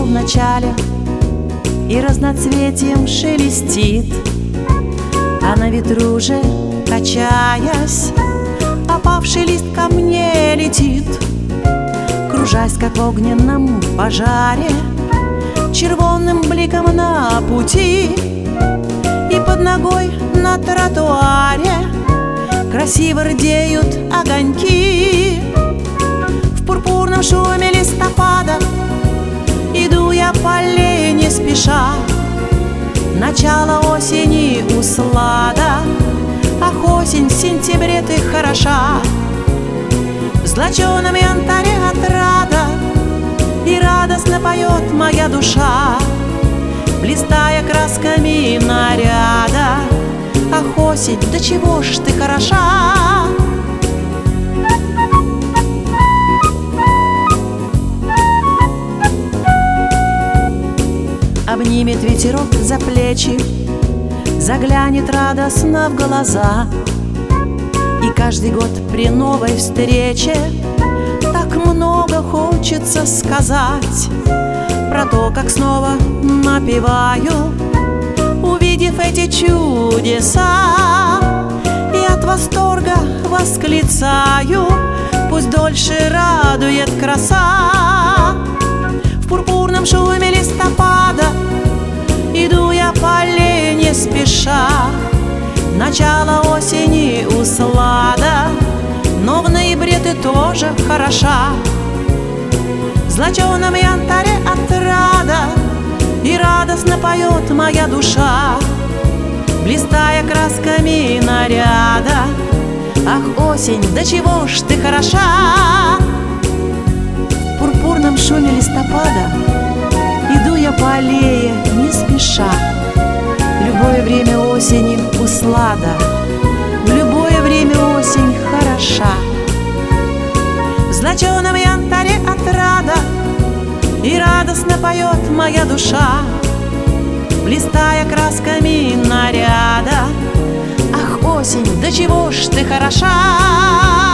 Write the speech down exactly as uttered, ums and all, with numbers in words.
в начале и разноцветием шелестит, а на ветру же, качаясь, опавший лист ко мне летит, кружась, как в огненном пожаре, червонным бликом на пути. И под ногой на тротуаре красиво рдеют огоньки. В пурпурном шуме листопада иду я по аллее не спеша. Начало осени услада, ах, осень в сентябре ты хороша. В злоченом янтаре отрада и радостно поет моя душа, блистая красками наряда. Ах, осень, да чего ж ты хороша! Обнимет ветерок за плечи, заглянет радостно в глаза. И каждый год при новой встрече так много хочется сказать про то, как снова напеваю, увидев эти чудеса. И от восторга восклицаю: пусть дольше радует краса. В пурпурном шуме листопада иду я по аллее не спеша. Начало осени услада, но в ноябре ты тоже хороша. В злоченом янтаре отрада и радостно поет моя душа, блистая красками наряда. Ах, осень, да чего ж ты хороша! В пурпурном шуме листопада иду я по аллее не спеша. В любое время осени услада, в любое время осень хороша. В злоченом янтаре отрада и радостно поет моя душа, блистая красками наряда. Ах, осень, да чего ж ты хороша!